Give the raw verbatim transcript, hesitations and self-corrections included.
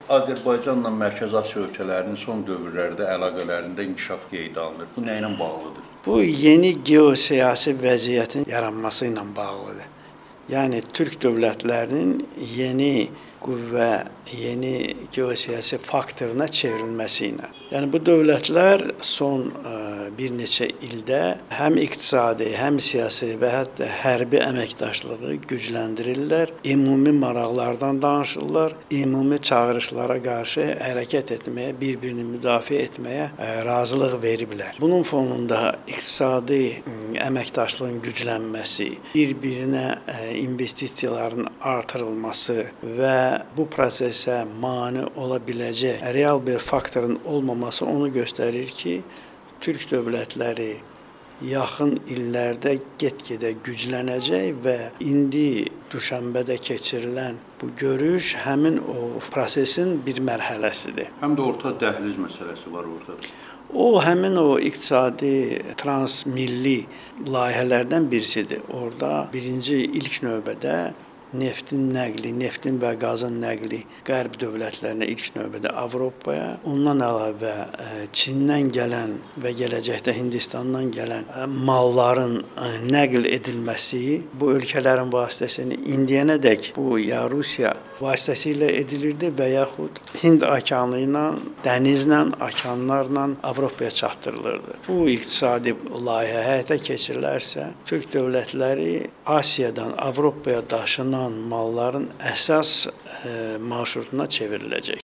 Azərbaycanla Mərkəzi Asiya ölkələrinin son dövrlərdə əlaqələrində inkişaf qeydə alınır. Bu nə ilə bağlıdır? Bu yeni geosiyasi vəziyyətin yaranması ilə bağlıdır. Yəni Türk dövlətlərinin yeni qüvvə, yeni geosiyasi faktoruna çevrilməsi ilə. Yəni bu dövlətlər son ə, bir neçə ildə həm iqtisadi, həm siyasi və hətta hərbi əməkdaşlığı gücləndirirlər, ümumi maraqlardan danışırlar, ümumi çağırışlara qarşı hərəkət etməyə, bir-birini müdafiə etməyə ə, razılıq veriblər. Bunun fonunda iqtisadi ə, əməkdaşlığın güclənməsi, bir-birinə ə, investisiyaların artırılması və bu prosesə mane ola biləcək real bir faktorun olmaması onu göstərir ki, Türk dövlətləri yaxın illərdə get-gedə güclənəcək və indi Düşənbədə keçirilən bu görüş həmin o prosesin bir mərhələsidir. Həm də orta dəhliz məsələsi var orada. O, həmin o iqtisadi transmilli layihələrdən birisidir. Orada birinci ilk növbədə neftin nəqli, neftin və qazın nəqli qərb dövlətlərinə, ilk növbədə Avropaya, ondan əlavə Çindən gələn və gələcəkdə Hindistandan gələn malların nəql edilməsi bu ölkələrin vasitəsilə indiyənədək bu ya Rusiya vasitəsilə edilirdi və yaxud Hind okeanı ilə, dənizlə, okeanlarla Avropaya çatdırılırdı. Bu iqtisadi layihə həyata keçirilərsə, Türk dövlətləri Asiyadan Avropaya daşınan malların əsas e, marşrutuna çevriləcək.